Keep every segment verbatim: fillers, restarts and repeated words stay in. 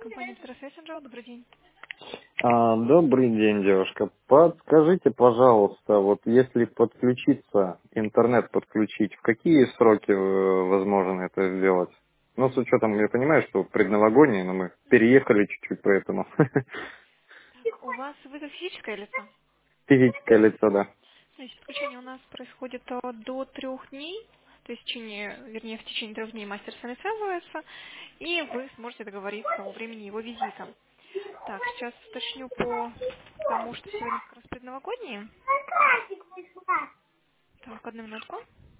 Компания Петросвязь, добрый день. А, добрый день, девушка. Подскажите, пожалуйста, вот если подключиться, интернет подключить, в какие сроки э, возможно это сделать? Ну, с учетом, я понимаю, что предновогодние, но мы переехали чуть-чуть, поэтому Так, у вас вызов физическое лицо? физическое лицо, да. Значит, подключение у нас происходит а, до трех дней, то есть в течение, вернее, в течение трех дней мастер с вами связывается, и вы сможете договориться о времени его визита. Так, сейчас уточню по тому, что сегодня как раз предновогодние. Так, одну минутку.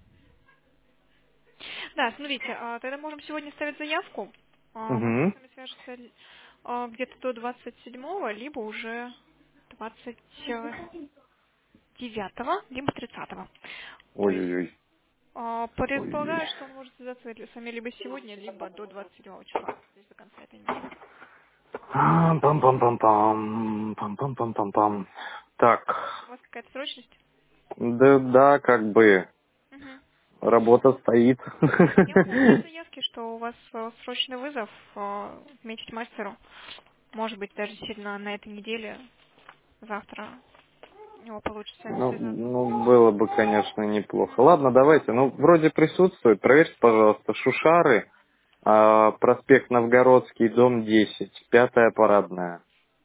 Да, смотрите, а, тогда можем сегодня ставить заявку. А, Мастер Угу. с вами свяжется а, где-то до двадцать седьмого, либо уже двадцать девятого, либо тридцатого. То есть Ой-ой-ой. а, Ой-ой. предполагаю, что он может связаться ли- с вами либо сегодня, либо до двадцать седьмого числа, то есть до конца этой недели. А, Пам-пам-пам-пам. Пам-пам-пам-пам-пам. Так. У вас какая-то срочность? Да, да, как бы. Мгм. Работа стоит. Я могу написать в заявке, что у вас а, срочный вызов, а, отметить мастеру. Может быть, даже действительно на этой неделе, завтра у него получится с вами Ну, связаться. ну, было бы, конечно, неплохо. Ладно, давайте. Ну, вроде присутствует. Проверьте, пожалуйста, Шушары, а, проспект Новгородский, дом десять, пятая парадная.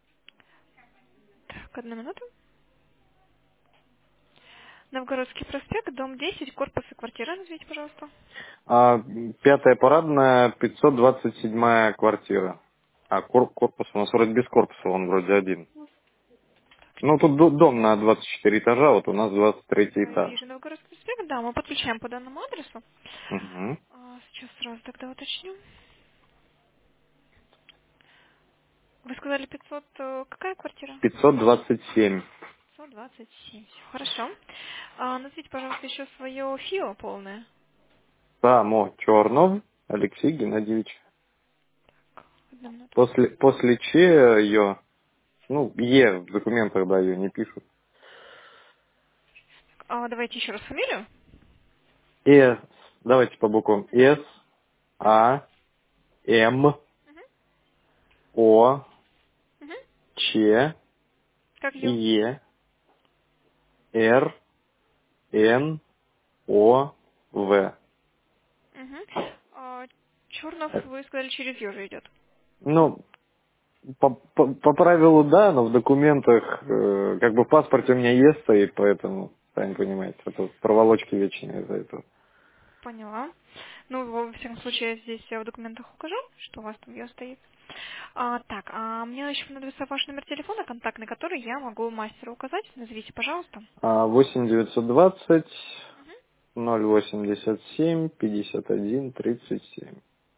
Так, одну минуту. Новгородский проспект, дом десять, корпус и квартира, назовите, пожалуйста. А, пятая парадная, пятьсот двадцать седьмая квартира. А кор- корпус у нас вроде без корпуса, он вроде один. Так, Ну, тут до- дом на двадцать четыре этажа, вот у нас двадцать третий да, этаж. вижу Новгородский проспект, да, мы подключаем по данному адресу. Угу. А, сейчас сразу тогда уточню. Вы сказали пятьсот, э, какая квартира? пятьсот двадцать семь. пятьсот двадцать семь. Всё, хорошо. А, назовите, пожалуйста, еще свое ФИО полное. Само Чернов Алексей Геннадьевич. Одну минуту. После, после Че ее, ну, Е в документах, да, ее не пишут. А, давайте еще раз фамилию. С, давайте по буквам. С, А, М, Мгм. О, Мгм. Ч, Как ее? Е, Р, Н, О, В. Угу. А, Чернов, вы сказали, через Ё же идет. Ну, по, по, по правилу да, но в документах, э, как бы в паспорте у меня Е стоит, поэтому, сами понимаете, это проволочки вечные из-за этого. Поняла. Ну, во всяком случае, я здесь э, в документах укажу, что у вас там Ё стоит. А, так, а мне еще понадобится ваш номер телефона, контактный, который я могу мастеру указать. Назовите, пожалуйста. А, восемь девятьсот двадцать ноль восемьдесят семь пятьдесят один тридцать семь.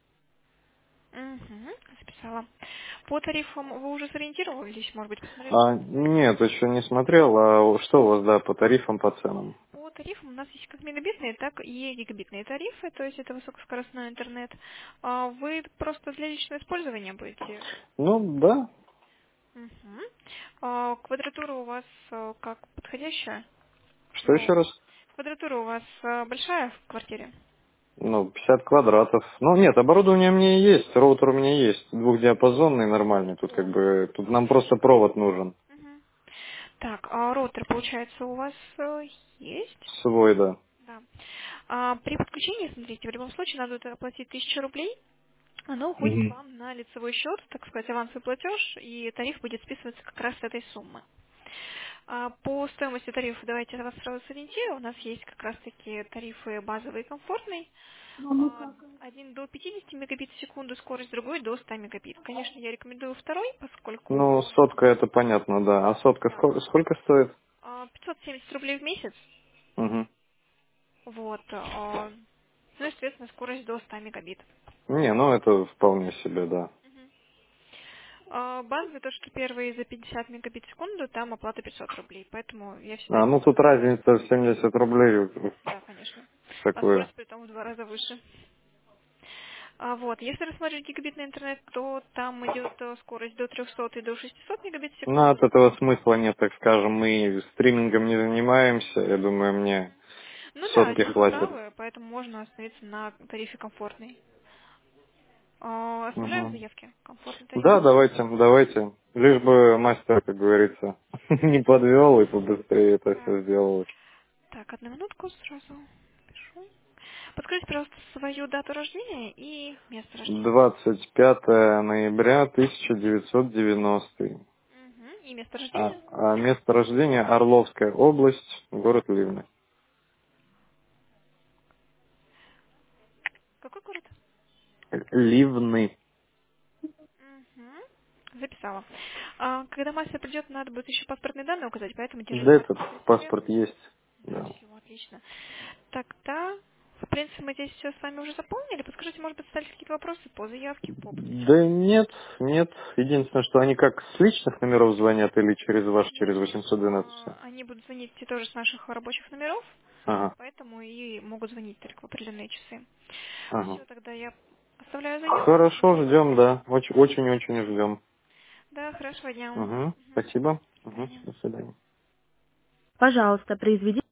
Угу, записала. По тарифам вы уже сориентировались, может быть, посмотрели А, на сайте? нет, еще не смотрел. А что у вас, да, по тарифам, по ценам? По тарифам у нас есть как мегабитные, так и гигабитные тарифы, то есть это высокоскоростной интернет. А вы просто для личного использования будете? Ну, да. Угу. А квадратура у вас э, как подходящая? Что еще Ну, раз? квадратура у вас э, большая в квартире? Ну, пятьдесят квадратов. Ну, нет, оборудование у меня есть, роутер у меня есть. Двухдиапазонный, нормальный. Тут как бы, тут нам просто провод нужен. Мгм. Так, а роутер, получается, у вас э, есть? Свой, да. Да. А при подключении, смотрите, в любом случае надо будет оплатить тысячу рублей. Оно уходит Мгм. вам на лицевой счет, так сказать, авансовый платеж, и тариф будет списываться как раз с этой суммы. А по стоимости тарифа давайте я вас сразу сориентирую. У нас есть как раз-таки тарифы базовый и комфортный. А, Один до пятидесяти мегабит в секунду скорость, другой до ста мегабит. Конечно, я рекомендую второй, Ну, поскольку сотка это понятно, да. А сотка да, сколько, сколько стоит? а, пятьсот семьдесят рублей в месяц. Угу. Вот. а, Ну, и, соответственно, скорость до ста мегабит. Не, ну это вполне себе, да. Мгм. А, Базовый, то, что первые за пятьдесят мегабит в секунду, там оплата пятьсот рублей. Поэтому я всегда А, ну тут рекомендую брать разница в базовый. семьдесят рублей. Да, конечно. А Такое. скорость при том в два раза выше. А вот, если рассматривать гигабитный интернет, то там идет э, скорость до трехсот и до шестисот мегабит в Ну, от секунду. этого смысла нет, так скажем. Мы стримингом не занимаемся. Я думаю, мне Ну да, сотки здесь вы хватит. правы, поэтому можно остановиться на тарифе комфортный. А, Оставляем Мгм. заявки. Комфортный тариф. Да, давайте, давайте. Лишь бы мастер, как говорится, не подвел и побыстрее это Да. все сделал. Так, одну минутку сразу пишу. Подскажите, пожалуйста, свою дату рождения и место рождения. двадцать пятое ноября тысяча девятьсот девяностый. Угу. И место А, рождения? а место рождения Орловская область, город Ливны. Какой город? Ливны. Угу. Записала. А, когда мастер придет, надо будет еще паспортные данные указать, поэтому Да, держите этот при себе. паспорт есть. Да, Да. все, отлично. Тогда, в принципе, мы здесь все с вами уже заполнили. Подскажите, может быть, остались какие-то вопросы по заявке, по Да подключению? нет, нет. Единственное, что они как с личных номеров звонят или через ваш, через Нет, восемьсот двенадцать. а, они будут звонить и тоже с наших рабочих номеров, Ага, поэтому и могут звонить только в определенные часы. ага. Все, тогда я оставляю заявку. Хорошо, ждем, да. Очень, очень-очень ждем. Да, хорошего дня. Угу, Мгм. спасибо. До Угу, свидания. до свидания. Пожалуйста, произведите